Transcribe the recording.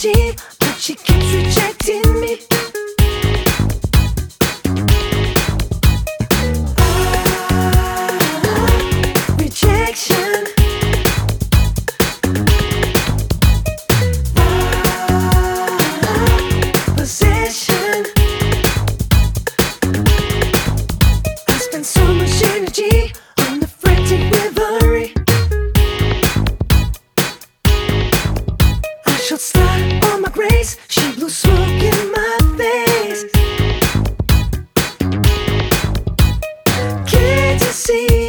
energy, but she keeps rejecting me. Rejection. Possession. I spend so much energy on the frantic reverie. I shall start on my grace. She blew smoke in my face. Can't you see?